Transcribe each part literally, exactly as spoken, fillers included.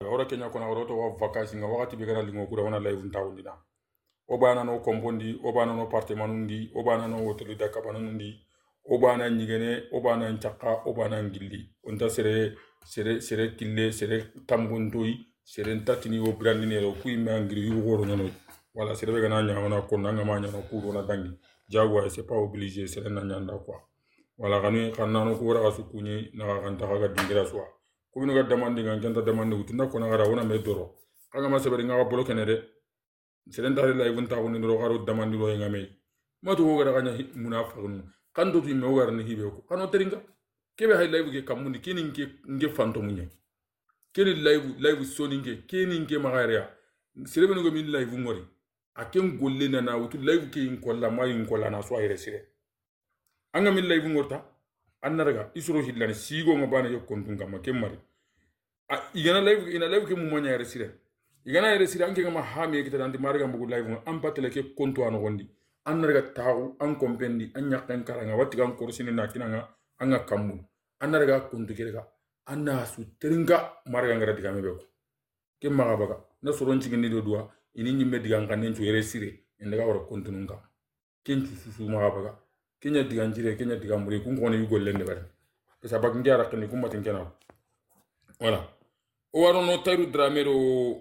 ora kenya kona ora to wa vacances nga wakati be kana lingo kura wana live ntawundina obana no kompondi obana no appartement ndi obana no hotel da kabana ndi obana nyigene obana nchaka obana ngilli onta sere sere sere kille sere tambundoi sere ntatini o brandine ro kuima ngiri yu woro nyono wala sere be kana nya wana ko nanga ma nya no kuro na dangi jagwa c'est pas obligé sere na nyanda quoi wala kanu kanna no ko ra sukunyi na kan ta ga dingira so ko bino ga demande ngan kenta demande utunda ko na gara wona me doro kanga ma sebari nga bolo kenede sere ndare la ibun ta ko ni ro garo demande ro ngame matu ko ga kanya munafiqun kan do mi ogar ni hibe ko kano teringa kebe hay live ke kamundi kini nge nge fanto munye kini live live soni nge kini nge magaria sere bino go min live ngori aken golle na na wutu live ke in kolla ma in kolla na so ayre sire anga min live ngorta annaraga isuro hillani sigo ngabana yo kontunga ma kemmari a igana live ina live ke mu manya ayre sire igana ayre sire anke ngama hami ke tanti marga mbugu live ngo ampatele ke kontu ano gondi annaraga taw an kompendi an yakkan karanga watigan korsini na kinanga anga kammu annaraga kontu kerega anna su teringa marga ngara diga mebe ko ke maga baga na soronci ngini do duwa ini nyimme diga nganen cu yere sire endaga wara kontu nunga kencu susu maga baga kenya diga njire kenya diga muri kun ko ne yugo lende bare pesa bag ndiara kani kuma tinkena voilà o waro no tayru dramero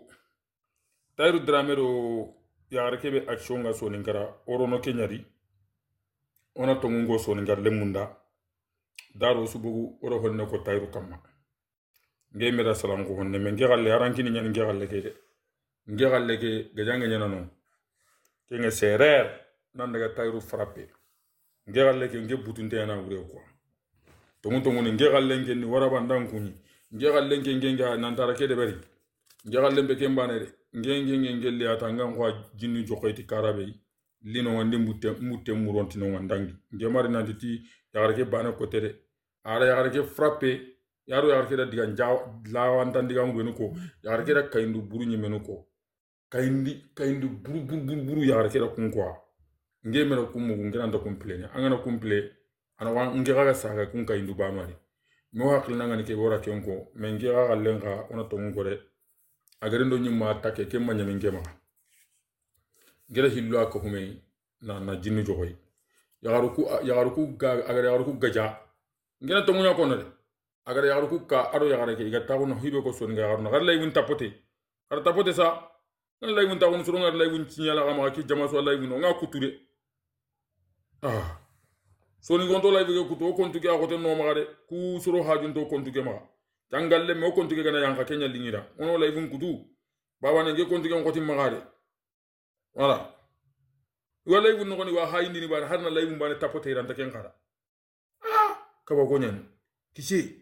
tayru dramero ya rekebe action ga so ngara orono kenyari ona tongungo so ngar lemunda daro subugu oro honne ko tayru kamma ngemira salam ko honne men ngegalle arankini nyan ngegalle ke de ngegalle ke gajanga nyana non ke nge serer nan daga tayru frappé ngegalle ke nge butunte na wure ko tongu tongu ni ngegalle nge ni waraba ndankuni ngegalle nge nge nan tara ke de bari ngegalle be ke mbane de ngenge ngenge le atanga kwa jinni jokoyti karabe lino wande mutte mutte muronti no wandangi ngemari nanditi yagarke bana kotere ara yagarke frappé yaro yagarke da diga jaw la wanta diga ngwenu ko yagarke da kaindu buru nyimenu ko kaindi kaindu buru buru buru yagarke da kun kwa ngemera kumu ngiranda komplene angana komple ana wa ngega saga kun kaindu banwari mo hakilna ngani ke bora kenko mengera galenga ona tongu gore agarendo nyima atake ke manya mingema ngere hillo ko hume na na jinni jogoy yagaruku yagaruku ga agar yagaruku gaja ngena to munya kono de agar yagaruku ka aro yagareke ga tawo no hibe ko son ga garno gar lay won tapote gar tapote sa ngan lay won tawo suru ngar lay won cinyala ga ma ki jama so lay won nga kuture ah so ni gonto lay be kuto kontu ga ko te no ma de ku suru hajun to kontu ga ma jangalle mo kontu ke gana yanka kenya lingira ono lay vun kutu baba ne ge kontu ke ngoti magade wala wala vun ngoni wa hayndi ni bar harna lay vun bane tapote ranta ken khara ah kaba ko nyen kisi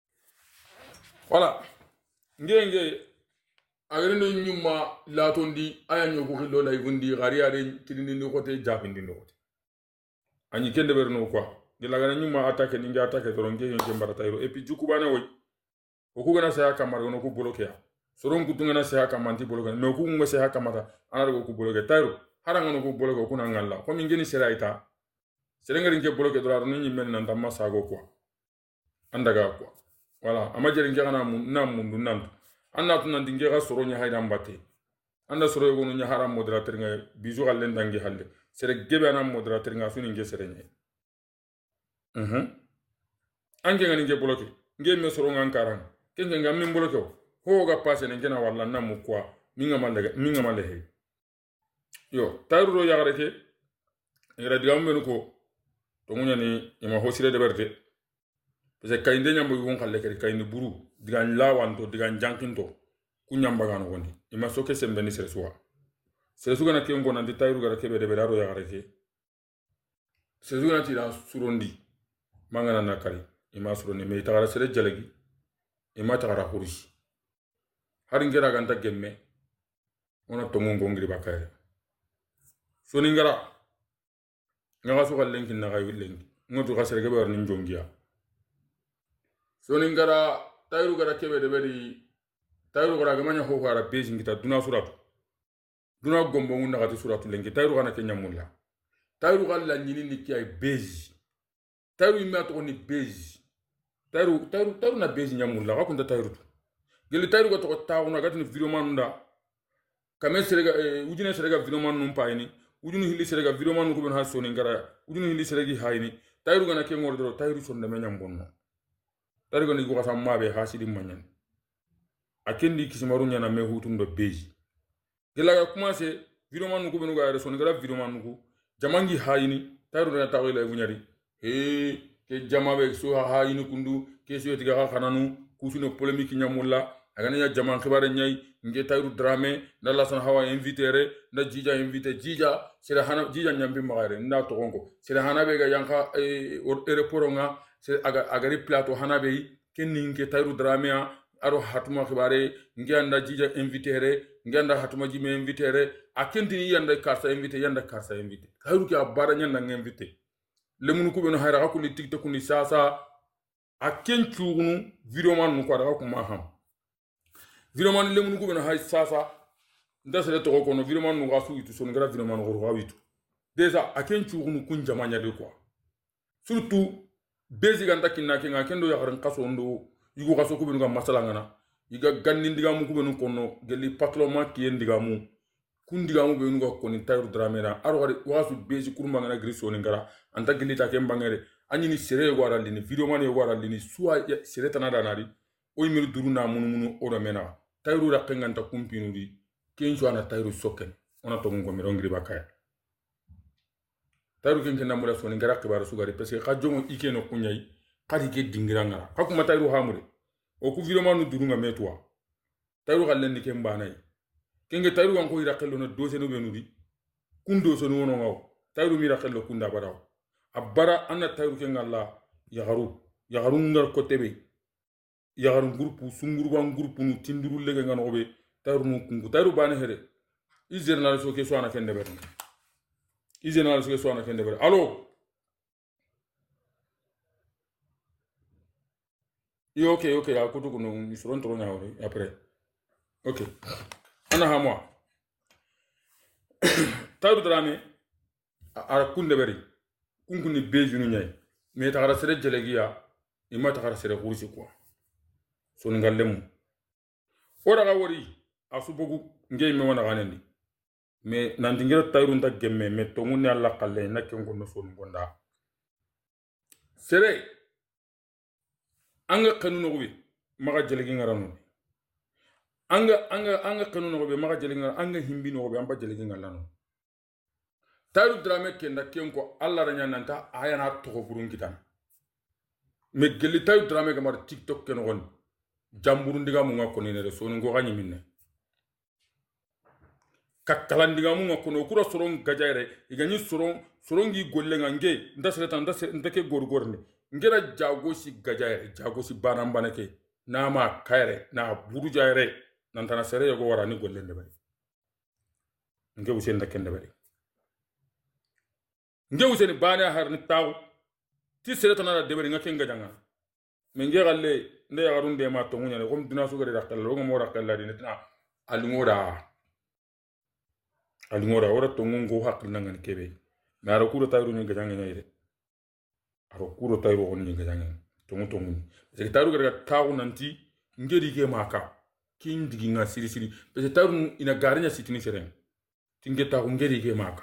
wala ngenge agere no nyuma latondi aya nyoko khilo lay vun di gari are kidini ni kote japindi no kote anyi kende berno quoi de la gana nyuma attaque ni nga attaque to ngenge ngem baratayro et puis juku bana woy oku gana saya kamar gono ku bloke ya soron ku tungana saya kamanti bloke me ku ngo saya kamata anar go ku bloke tayro haranga no ku bloke ku nangalla ko min geni seraita serengari ke bloke dolar no nyi men nan tamma sago quoi andaga quoi voilà amajeri ngi gana mun nam mundu nan anna tun nan dinge ga soro nya hayda mbate anda soro go no nya haram moderateur nga bizu gallen dangi halle sere gebe anam moderateur nga suni nge serenye mhm ange ngani nge bloke nge me soro ngan karang kenge ngam min bloke ho ga passe ne ngena walla namu quoi minga malle minga malle he yo tayru ro yagare ke ngira digam men ko to munya ni ima hosire de berde parce que kayinde nyambo won khalle ke kayinde buru digan lawanto digan jankinto ku nyamba gano gondi ima soke sembe ni sersuwa sersuga na kengo nan tayru gara ke be de bedaro yagare ke sersuga na tira surondi mangana na kari ima surondi me tagara sere jalegi ima tagara hurisi hari ngera ganta gemme ona tongu ngongri bakare soni ngara ngaga so kallen kin na gayu lengi ngoto ga serge be war nin jongiya soni ngara tayru gara kebe de beri tayru gara ga manya ho gara beji ngita duna suratu duna gombo ngunda ga suratu lengi tayru kana kenya mulla tayru galla nyini ni kiyai beji tayru imma to ni beji tayru tayru tayru na beji nyamulla ga kunta tayru geli tayru go to taawuna gatini video manunda kame serega ujine serega video man num payni ujunu hilli serega video man ko ben ha soni ngara ujunu hilli seregi hayni tayru gana ke ngordo tayru sonde me nyam bonno tayru gani go kasam mabe hasidi manyan akendi kisimaru nyana me hutundo beji gela commencé video man ko ben go ayre soni ngara video man ko jamangi hayni tayru na tawila bunyari he ke jamabe so hayni kundu ke so tiga kananu kusuno polémique nyamulla agana ya jaman khibare nyai nge tayru drame na la san hawa inviter na jija inviter jija sira hana jija nyambi magare na to gongo sira hana be ga yanka e reporonga sira aga agari plateau hana be kenni nge tayru drame aro hatuma khibare nge anda jija inviter nge anda hatuma jime inviter akendi yanda karsa inviter yanda karsa inviter tayru ki abara nyanda nge inviter lemunu ko beno hayra ko ni tiktok ni sasa aken chugunu video man ko daga ko maham video man lemunu ko beno hay sasa ndasere to ko no video man no gasu itu son gra video man ko rawitu déjà aken chugunu kun jamanya de quoi surtout bezi ganda kinna kinga kendo ya garan kaso ndo yugo kaso ko beno ga masala ngana yiga ganni ndiga mu ko beno kono geli patloma ki ndiga mu kun ndiga mu beno ga koni tayru dramera aro wari wasu bezi kurma ngana griso ni ngara anta geli ta kembangere anyini sere gwara lini video man yo gwara lini suwa sere tanada nari o yimiru duru na munu munu ora mena tayru rakenganta kumpinuri kenjo ana tayru soken ona to ngo mi rongri bakaya tayru kenke na mura soni ngara kibara sugari parce que kajongo ike no kunyai kadi ke dingiranga hakuma tayru hamure o ku video manu duru nga metwa tayru galendi ke mbanai kenge tayru wanko ira kello no dose no benudi kundo so no ngaw tayru mi ra kello kunda baraw abara anna tayru ke ngalla yagaru yagaru ngar ko tebe yagaru groupe sunguru ban groupe nu tinduru lege ngano be tayru nu kungu tayru bana here izernal so ke so ana kende ber izernal so ke so ana kende ber allo yo okay okay ya kutu kuno ni soron toro nyaawre après okay ana hamwa tayru drame ara kunde beri kunkuni bejunu nyai me tagara sere jelegiya ima tagara sere kursi quoi so ngallemu ora ga wori asubugu ngey me wana ganendi me nandingira tayru nda gemme me to munni alla kalle nakke ngono so ngonda sere anga kanu no bi maga jelegi ngarano anga anga anga kanu no bi maga jelegi ngar anga himbi no bi amba jelegi ngalano tayru drame kenda kenko alla ranya nanta ayana to ko burun kitan me geli tayru drame gamar tiktok ken gon jamburu ndiga mu ngako ni ne so ngo ganyi minne kakkalan ndiga mu ngako no kura soron gajaire iganyi soron sorongi golle ngange ndasre tan ndasre ndake gorgorne ngera jagosi gajaire jagosi banambane ke nama kaire na buru jaire nantana sere yogo warani golle ndebe nge usen ndake ndebe nge useni bana har ni taw ti sere tonara debere ngake ngajanga menge galle nde ya garunde ma to ngunya ko dina su gari rakal lo mo rakal la dina tana alngora alngora ora to ngungo hakil nangan kebe na ro kuro tayru ni gajanga nyire aro kuro tayru on ni gajanga to ngo to ngun se tayru gari taw nanti ngeri ke maka kin digi nga siri siri pe tayru ina garinya sitini seren tingeta ngeri ke maka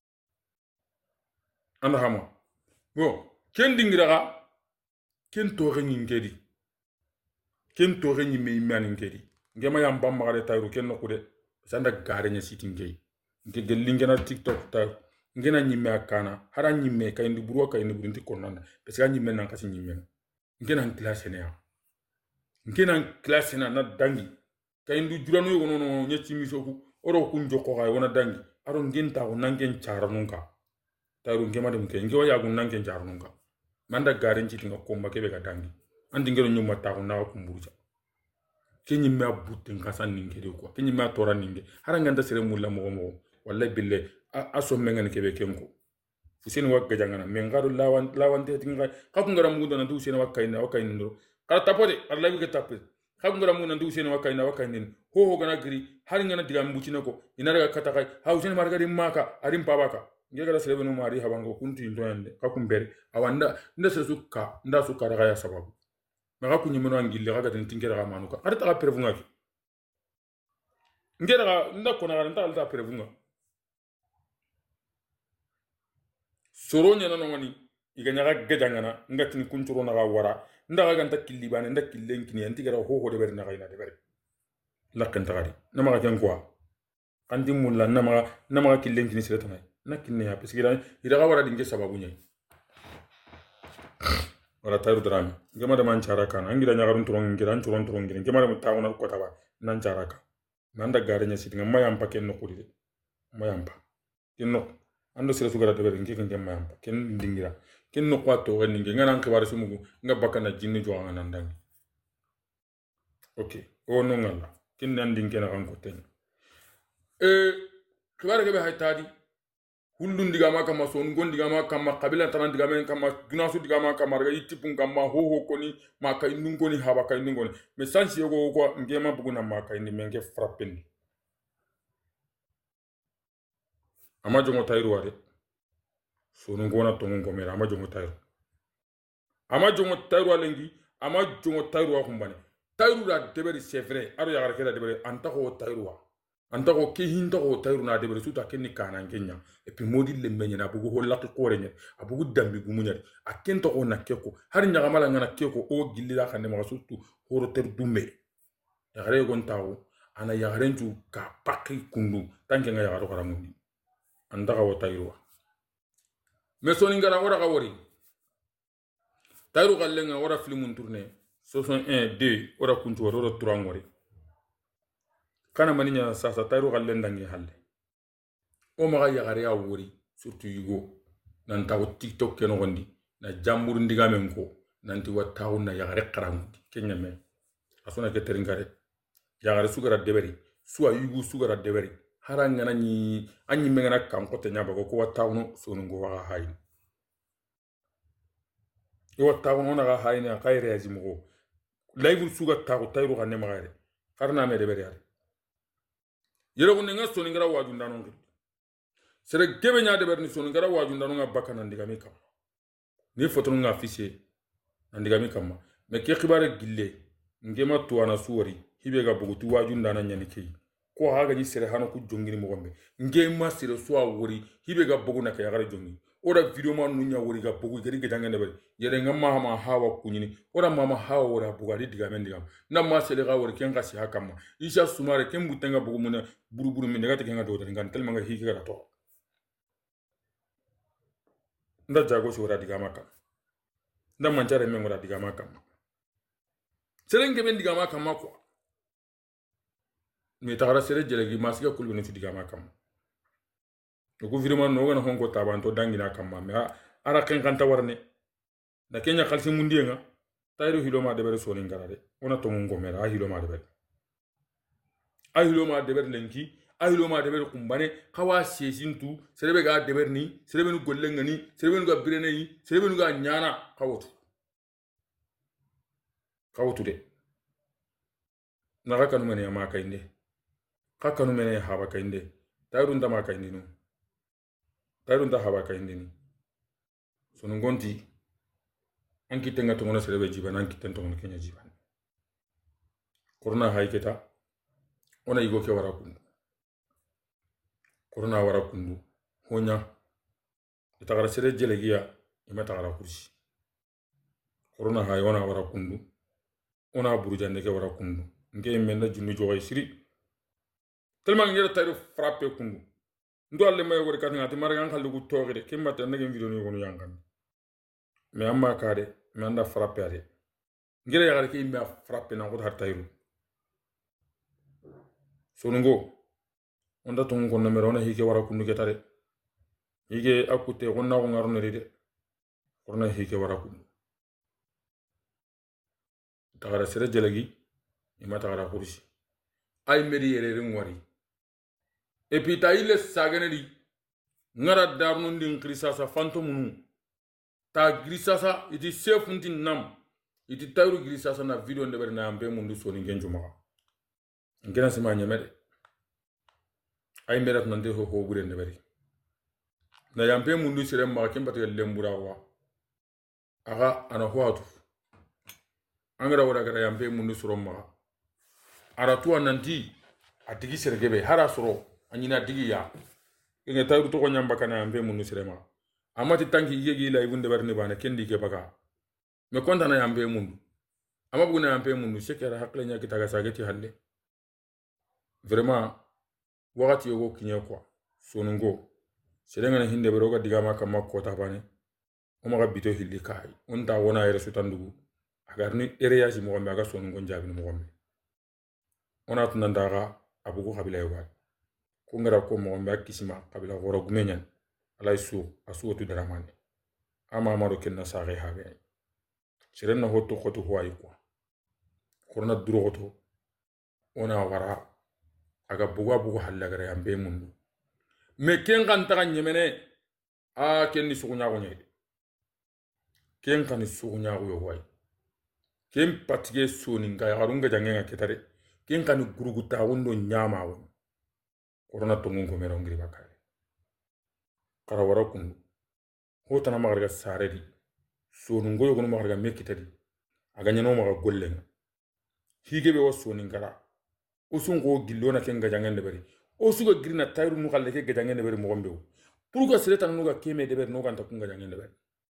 anda hama bo ken dingira ken to rengi ngeri ken to rengi me imani ngeri ngema yam bam magare tayru ken nokude sanda garenya siti ngey nge gelingena tiktok ta ngena nyimme akana hara nyimme kay ndi buru kay ndi buru ndi konanda parce que nyimme nan kasi nyimme ngena classe ne ya ngena classe na na dangi kay ndi juranu yogo no nyeti misoku oro kun joko kay wona dangi aro ngenta ko nangen charnunka tayru ngema dem ke ngewa yagun nangen charnunka manda garin ci tinga komba kebe ga dangi andi ngero nyuma ta ko na ko mbuja kenyi ma butte ngasan ninge de ko kenyi ma tora ninge hara nganda sere mulla mo mo wallahi bille aso mengan kebe kenko fuseni wa gajangana mengaro lawan lawan te tinga ka ko ngara mudo na du sene wa kayna wa kayna ndo kala tapode allah wi ke tapé ka ko ngara mudo na du sene wa kayna wa kayna ho ho gana giri har ngana diga mbuci nako ina daga kata kay ha useni marga di maka arim pabaka ngegara sere beno mari habango kunti ndoyande ka ko mbere awanda nda se sukka nda sukka daga ya sababu maga kunyi meno angille ga gatin tinkere ga manuka arta ga prevunga ki ngera ga nda kona ga nda alta prevunga soro nyana no ngani iganya ga gajangana ngatini kunturo na ga wara nda ga ganta killi bane nda killen kini anti gara ho ho de ber na ga ina de ber lakkan tagari nama ga ken kwa andi mulla nama nama killen kini sire tanai na kinne ya pesikira ida ga wara dinge sababu nyai wala tayru drame gema da man cara kana angira nyagarun turon ngira turon turon ngira gema da mutawuna ko taba nan cara ka nan da gare nya sitinga mayam pa ken no kudi mayam pa ken no ando sire sugara de ber ngi ken gem mayam pa ken dingira ken no kwa to ngi ngana khibar sumugu nga bakana jinni jo ngana ndangi okay o no ngala ken nan dinke na kan ko ten e khibar ke be haytadi hullun digama kama son gon digama kama kabila tanan digama kama gunasu digama kama raga itipun kama ho ho koni ma kay ndungoni haba kay ndungoni me sansi yogo ko ngema buguna ma kay ni menge frappendi ama jongo tayru wade sonu gona tongon ko mera ama jongo tayru ama jongo tayru alengi ama jongo tayru wa kumbane tayru da deberi c'est vrai aro ya garkela deberi anta ko tayru wa anta ko ke hinta ko tayru na deberi suta kenni kana ngenya et puis modi le menya na bugu holla ko korenya abugu dambi gumunya akento ko nakeko har nyaga mala ngana keko o gillila khande ma sutu horo ter dumbe ya gare gon tawo ana ya garentu ka pakki kundu tanke nga ya garo karamundi anda ka tayru mesoni ngara ora ka wori tayru gallenga ora filmun tourner saison un deux ora kuntu ora trois ngori kana maninya sasa tayru gallen dangi halle o maga ya gare ya wori surtout yugo nan taw tiktok ken gondi na jambur ndiga men ko nanti wattaw na ya gare karamundi kenya me asuna ke teringare ya gare sugara deberi suwa yugo sugara deberi haranga nani anyi mengana kam ko tenya bago ko wattaw no sonu ngo wa hayni wattaw no na ga hayni akay reazim go live suga taw tayru ganne magare karna me deberi ari yero ko nga sonu ngara waju ndano ngi sere gebe nya deber ni sonu ngara waju ndano nga bakana ndigami kam ni foto nga affiché ndigami kam me ke khibare gille ngema tuwana suwari hibe ga bugutu waju ndana nyani kei ko haga ni sere hano ku jongini mo gombe ngema sere so awori hibe ga bugu na kaya gara jongi ora video ma nunya wori ga bugu gari ga jangane bari yere ngama ma hawa kunyini ora mama hawa ora bugari digame ndigam na ma sere ga wori ken ga si hakama isha sumare ken butenga bugu muna buru buru mi ngata kenga do ngan telma nga hiki ga to nda jago so ora digama kam nda manjare men ora digama kam serenge ben digama kam ko mi tagara sere jelegi masiga kullu ne digama kam ko vraiment no gana honko tabanto dangina kam ma ara ken kan tawarne da kenya khalsi mundi nga tayru hiloma de bere soni ngarade ona to ngo mera hiloma de bere a hiloma de bere lenki a hiloma de bere kumbane kawa sesintu serebe ga de bere ni serebe nu golle ngani serebe nu ga birene yi serebe nu ga nyana kawotu kawotu de na ga kanu mene ma kayinde ka kanu mene haba kayinde tayru ndama kayinde no tayru nda haba kayinde ni sonu ngonti anki tenga to ngona serebe jibana anki tento ngona kenya jibana corona hayketa ona igo ke wara kundu corona wara kundu honya itagara sere jelegiya imata gara kursi corona hay ona wara kundu ona burujande ke wara kundu nge menna junnu joy siri tellement ngere tayru frappe kundu ndo alle may wori kan ngati maragan khallu gu togede kemata ndage video ni gonu yangan me amma kade me anda frappe ade ngere yagar ke imba frappe na ko har tayru sonungo onda tongo ko numero na hike wara kundu ketare hike akute gonna ko ngarno rede korna hike wara kundu tagara sere jelegi ima tagara kursi ay medi yere ngwari et puis ta ile saganeri ngara darno ndin krisasa fantomunu ta grisasa iti sefunti nam iti tayru grisasa na video ndebere na ambe mundu soni ngenjuma ngena sima nyamede ay merat nande ho ho gure ndebere na yambe mundu sire ma kembata lembura wa aga ana hoatu angara wara gara yampe mundu soro maga aratu nanti atigi sergebe hara soro anyina digi ya inga tayru to nyamba kana yampe mundu serema amati tanki yegi la ibunde barne bana kendi ke baga me konta na yampe mundu ama buguna yampe mundu sekera hakle nya kitaga sageti halle vraiment wakati yogo kinya kwa sonungo serenga na hinde beroga digama kama kota bane o maga bito hilli kai onta wona yere sutandugu agarni area si mo gombe aga sonungo njabi mo gombe ona tunandaga abugo kabila yoga ko ngara ko mo gombe akisima kabila goro gumenyan alay su asu otu daramane ama amaro kenna sare habe serenna hoto khoto huwai kwa korona duro hoto ona wara aga buga bugo hallagara yambe mundu me ken kan taga nyemene a ken ni sugunya go nyede ken kan ni sugunya go yoy ken patige soni nga yarunga jangenga ketare ken kan guruguta wondo nyama won korona to ngongo mero ngiri bakare kara wara kun hotana magarga saredi sonu ngoyo gono magarga mekitadi aga nyano maga gollenga higebe wo soni ngara usungo gillona ken gajangende bari osuga grina tayru nu xalle ke gajangende bari mo gombe pour que sere tan nuga keme de ber no ganta kun gajangende bari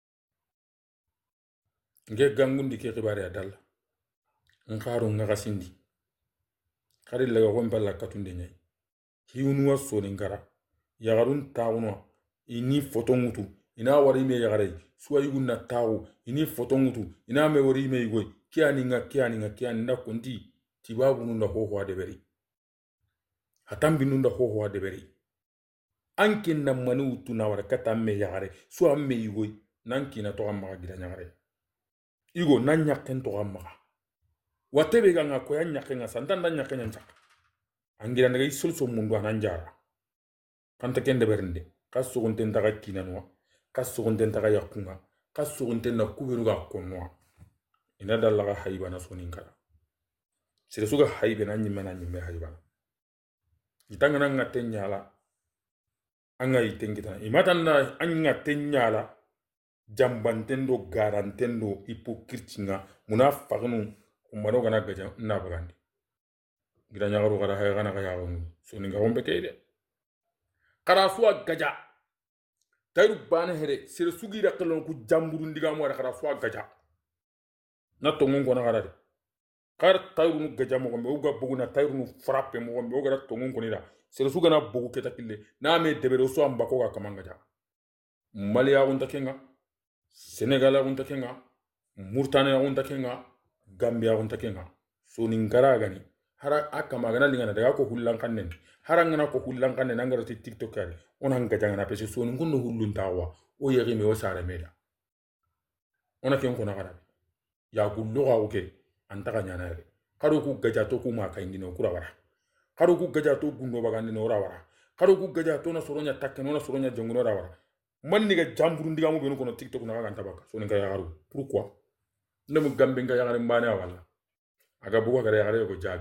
nge gangundi ke xibare ya dal nxaru nga xasindi xari laga gombe la katunde nyai hiunu wa soni ngara yagarun taawno ini foto ngutu ina wari me yagare suwa yugunna taawu ini foto ngutu ina me wari me yugoy kiani nga kiani nga kiani nda konti tibabu nunda ho ho de beri hatambi nunda ho ho de beri anki na manu tuna wara kata me yagare suwa me yugoy nanki na to amma gira nyagare igo nan nyaken to amma watebe ga nga ko ya nyaken nga santanda nyaken nyak angira ndaga isolso mundu ananjara kanta kende berinde kasugunten daga kinanwa kasugunten daga yakunga kasugunten na kuberu ga konwa ina dalaga haybana soninkara sire suga haybena nyimena nyimme haybana itanga nanga tenyala anga itengita imatanda anga tenyala jambantendo garantendo hypocritinga munafaqnu umaro gana gaja na bagandi gira nyagaru gara hay gana ga yawo soninga hombe kede kara suwa gaja tayru bana here sire sugira qalon ku jamburu ndiga mo kara suwa gaja na tongon ko na gara de kar tayru nu gaja mo gombe uga buguna tayru nu frappe mo gombe uga tongon ko nira sire suga na bugu keta kille na me debere so amba ko ga kamanga ja maliya on takenga senegal on takenga murtania on takenga gambia on takenga so ningara gani hara akama gana lingana daga ko hullan kannen harangana ko hullan kannen nangara ti tiktok kare onan gaja ngana pese so ngunno hullun tawa o yegi me o sare meda ona ken ko na gara ya gullo ga oke antaka nyana re karo ku gaja to ku ma kayndi no kura wara karo ku gaja to gundo bagandi no wara karo ku gaja to na soronya takke no na soronya jonguno ra wara man ni ga jamburu ndiga mo be no ko tiktok na ga tabaka so ni ga yagaru pourquoi ndem gambe nga yagare mbane wala aga bugo ga yagare ko jabi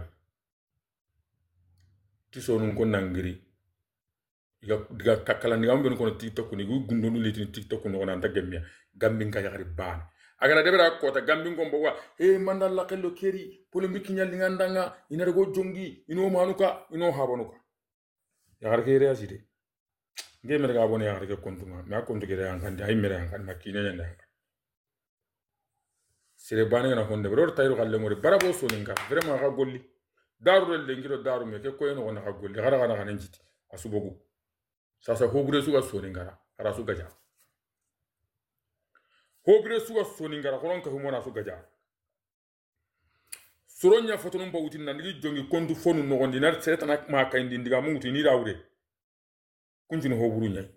tiso nun ko nangiri iga diga kakala ni ambe ko tiktok ni gundo nu liti tiktok no na ta gemia gambi nga yagare ban aga debera ko ta gambi ngombo wa e mandal la kello keri polemiki nyalli ngandanga ina go jongi ino manuka ino habonuka yagare ke reaside ngeme daga abone yagare ke kontunga ma kontu gere an kan ay mere an kan makine nyanda sire bane na honde bro tayru galle ngori barabo so ninga vraiment ga golli daru le ngiro daru me ke ko eno wona ga golli gara gara hanen jiti asubogu sasa hobure suga so ninga ara suga ja hobure suga so ninga ra koron ka humona suga ja soronya fotonum bawutin na ngi jongi kondu fonu no gondi nar setana ma kayndi ndiga munguti ni rawre kunjino hoburu nyai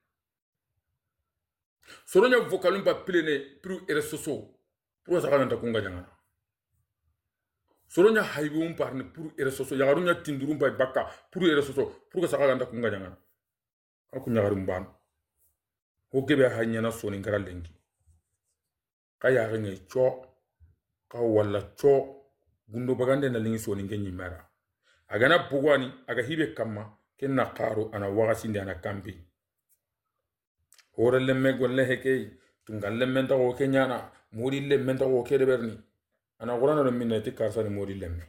soronya vokalum ba plene plus eresoso pour ça quand kunga jangana soronya haybum parne pour eresoso yagarunya tindurum bay bakka pour eresoso pour ça quand kunga jangana akunya garum ban ho gebe hanya na soni ngaral lengi kaya ngi cho ka wala cho gundo bagande na lingi soni ngenyi mara agana bugwani aga hibe kamma kenna qaru ana wagasi ndi ana kambi horelle me golle heke tungalle men tawo kenyana muri le men tawo kede berni ana qur'ana do minna ti karsa ni modi lemme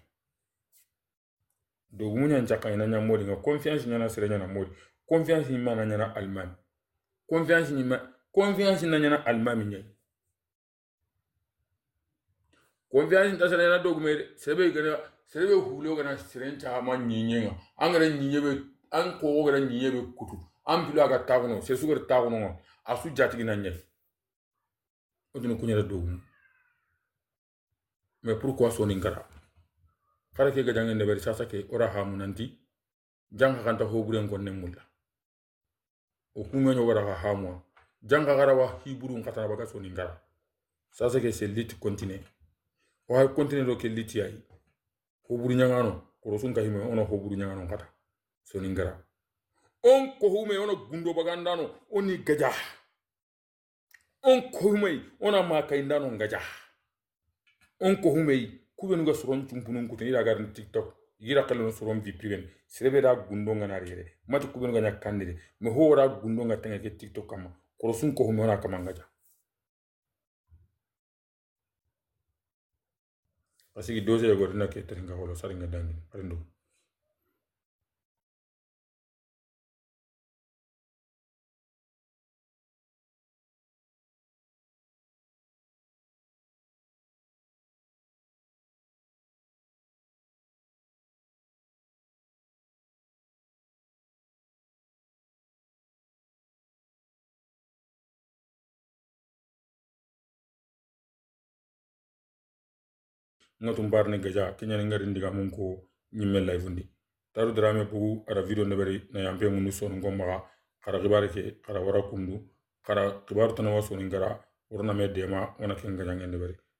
do munya nchaka ina nya modi nga confiance nyana sere nyana modi confiance ni mana nyana almami confiance ni ma confiance na nyana almami nyai confiance ta sere na dogme sebe gana sebe hulo gana sere ncha ma nyinyenga angara nyinyebe an ko gana nyinyebe kutu an bilo aga taguno se sugar taguno asu jatigi na nyai odino kunyara dogmu mais pourquoi soni ngara kara ke gajangen de beri sasa ke ora hamunanti janga kanta hoburen gonne mulla o kunganyo wara ha hamwa janga gara wa hiburu ngata baga soni ngara sasa ke c'est lit continue o hay continue do ke lit yayi hoburu nyangano korosun kahime ono hoburu nyangano ngata soni ngara on ko hume ono gundo bagandano oni gaja on ko hume ona makaindano ngaja on ko hume kubenu ga suron chumpunun kutin ira gar TikTok ira kalon suron vi priven sebe da gundo ngana rere matu kubenu ga nyakandire me ho ra gundo nga tanga ke TikTok kama korosun ko hume ona kama ngaja asigi doze ya gorina ke teringa holo saringa dangi rendo ngatum barne gaja kenya ngari ndiga mun ko nyimme live ndi taru drame bugu ara video ne bari na yampe munu sonu ngomba kara gibare ke kara wara kundu kara kibaru tana waso ngara urna me dema wana kenga jangen ne bari